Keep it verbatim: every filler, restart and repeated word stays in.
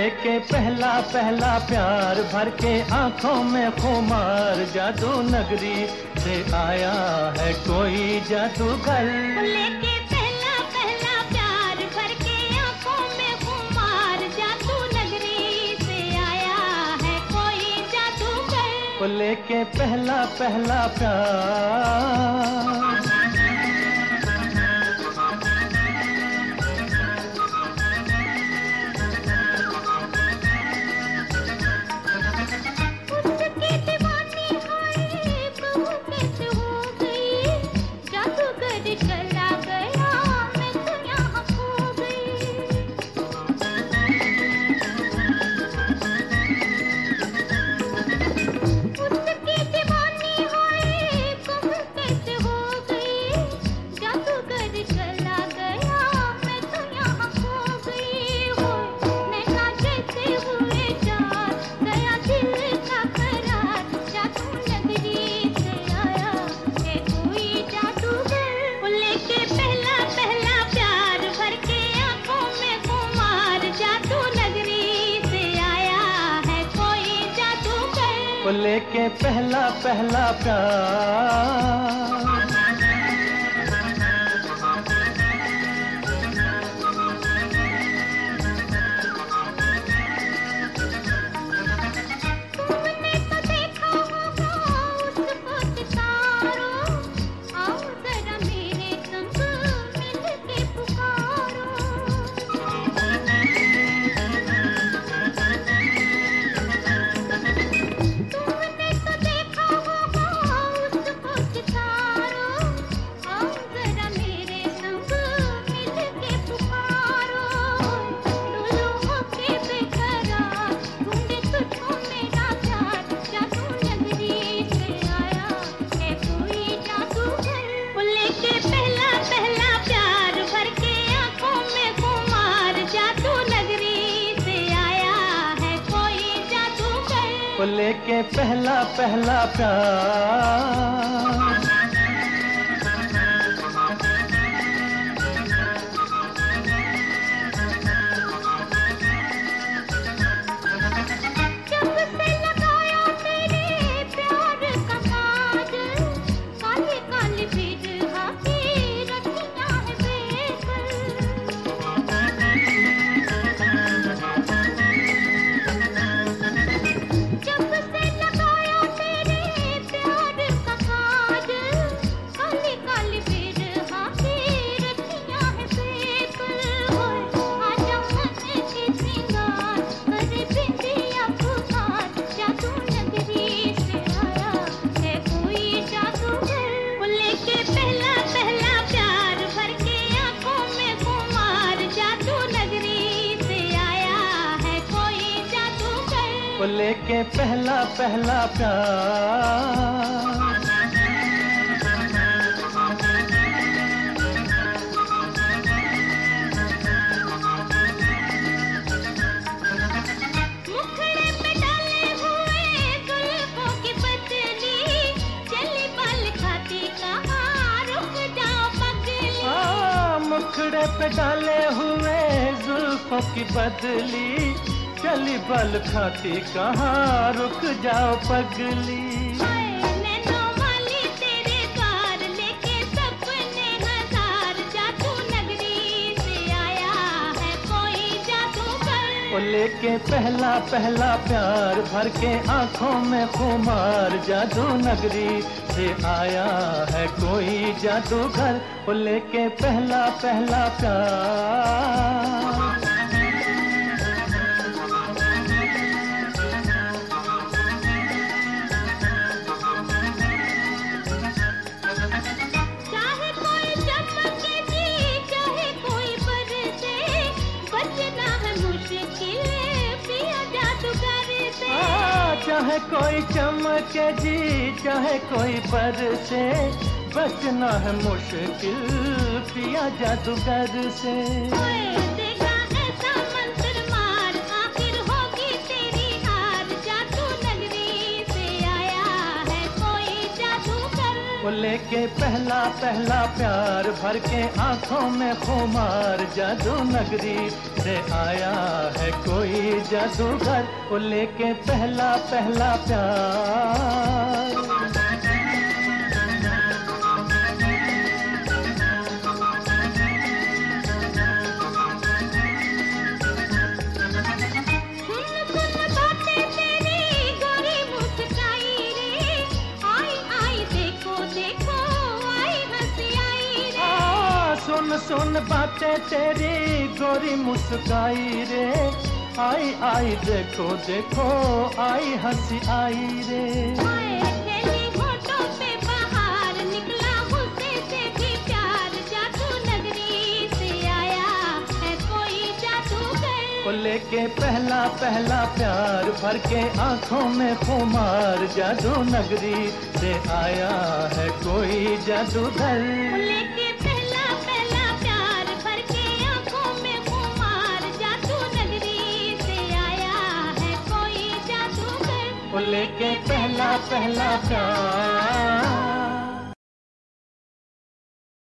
लेके पहला पहला प्यार भर के आंखों में खुमार, जादू नगरी से आया है कोई जादूगर। लेके पहला पहला प्यार भर के आंखों में खुमार, जादू नगरी से आया है कोई जादूगर। लेके पहला पहला प्यार। लेके पहला पहला प्यार। लेके पहला पहला प्यार। लेके पहला पहला प्यार। मुखड़े पे डाले हुए जुल्फों की पतली, चली पल खाती कहाँ रुक जाओ पगली। मुखड़े पे डाले हुए जुल्फों की बदली, चली बल खाती कहाँ रुक जाओ पगली। नैनों वाली तेरे द्वार लेके सपने हजार, जादू नगरी से आया है कोई जादूगर। लेके पहला पहला प्यार भर के आंखों में खुमार, जादू नगरी से आया है कोई जादूगर। लेके पहला पहला प्यार। चाहे कोई चमके जी चाहे कोई बरसे, बचना है मुश्किल पिया जादूगर से। देगा ऐसा मंत्र मार, आखिर होगी तेरी हार, जादू नगरी से आया है कोई जादूगर। लेके पहला पहला प्यार भर के आंखों में खुमार, जादू नगरी से आया है कोई जादूगर, वो लेके पहला पहला प्यार। सुन सुन बातें तेरी गोरी मुस्काई रे, आई आई देखो देखो आई हंसी आई रे। होठों पे बाहर निकला गुस्से से भी प्यार, जादू नगरी से आया है कोई जादूगर, वो लेके पहला पहला प्यार भर के आंखों में खुमार, जादू नगरी से आया है कोई जादूगर। वो लेके पहला पहला प्यार।